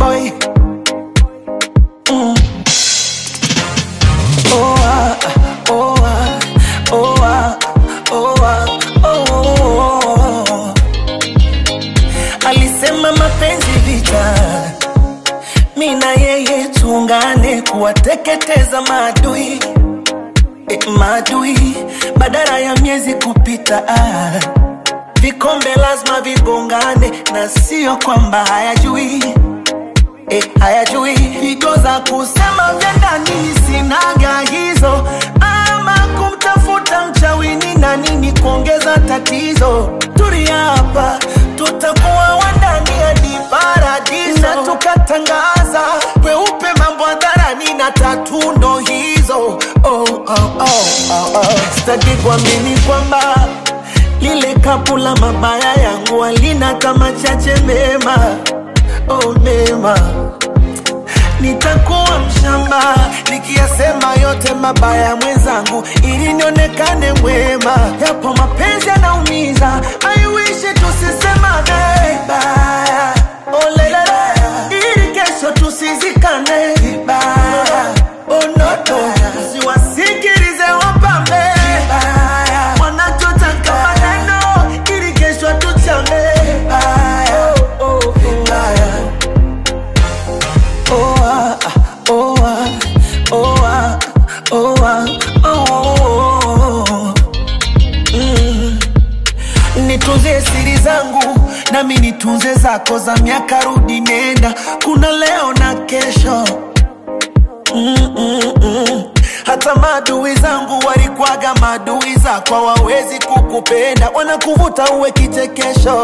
boy. Oh ah, oh ah, oh ah, oh ah, oh. Alisema mapenzi vita, mimi na yeye tuungane kuwateketeza maadui. Maadui badala ya miezi kupita, vikombe lazima vigongane, na sio kwamba hayajui, hayajui. Pigo za kusema vya ndani sinaga hizo, ama kumtafuta mchawini na nini kuongeza tatizo. Tulia hapa, tutakuwa wandani hadi paradiso, na tukatangaza kweupe mambo hadharani na tatu ndo hizo. Sitaki kuamini kwamba lile kapu la mabaya yangu alina kama chache mema. Mema. Nitakuwa mshamba nikiyasema yote mabaya mwenzangu, ili nionekane mwema. Yapo mapenzi yanaumiza, I wish tusisemane vibaya. Oh lelele, ili kesho tusizikane vibaya. Oh no, usiwasikilize wapambe vibaya, wanachotaka maneno ili kesho tuchame vibaya. Vibaya. Oh ah, oh ah, oh ah, oh ah, oh. Nitunze siri zangu nami nitunze zako, za miaka rudi nenda, kuna leo na kesho. Hata maadui zangu walikuwaga maadui zako, hawawezi kukupenda, wanakuvuta uwe kichekesho.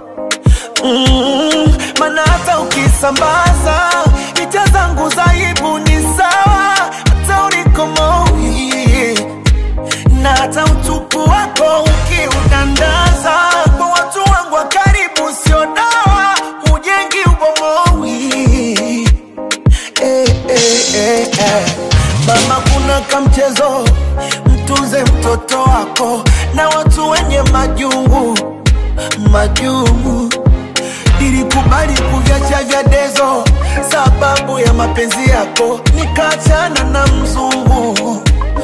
Mana hata ukisambaza picha zangu zaibu ni sawa, hata ulikomoi, na hata utupu wako ukiudandaza kwa watu wangu wa karibu, sio dawa, hujengi ubomoi. Mama, kuna kamchezo, mtunze mtoto wako na watu wenye majungu. Nilikubali kuviacha vya dezo sababu ya mapenzi yako, nikaachana na mzungu.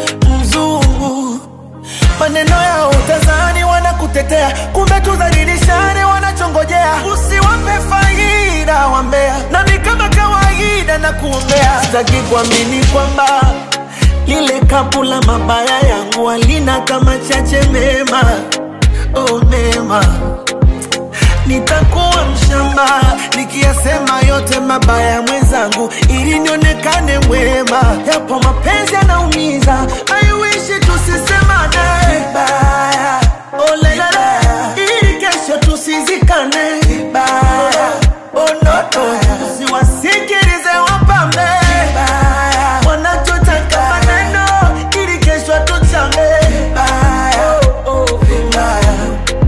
Maneno yao utazani wanakutetea, kumbe tuzalilishane wanachongojea. Usiwape faida wambea, nami kama kawaida na kuombea. Sitaki kuamini kwamba lile kapu la mabaya yangu alina kama chache mema. Mema. Nitakuwa mshamba nikiyasema yote mabaya mwenzangu, ili nionekane mwema. Yapo mapenzi yanaumiza, I wish tusisemane vibaya. Oh lelele, ili kesho tusizikane vibaya. Oh no, usiwasikilize wapambe vibaya, wanachotaka maneno ili kesho tuchame vibaya. Vibaya.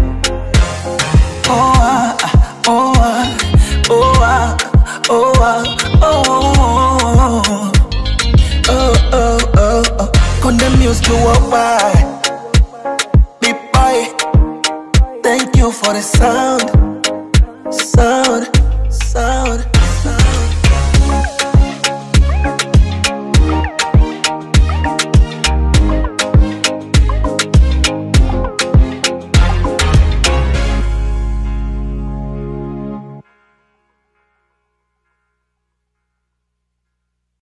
Oh ah, oh ah, oh ah, oh ah, oh. Condemn music to walk by. Big boy, thank you for the sound.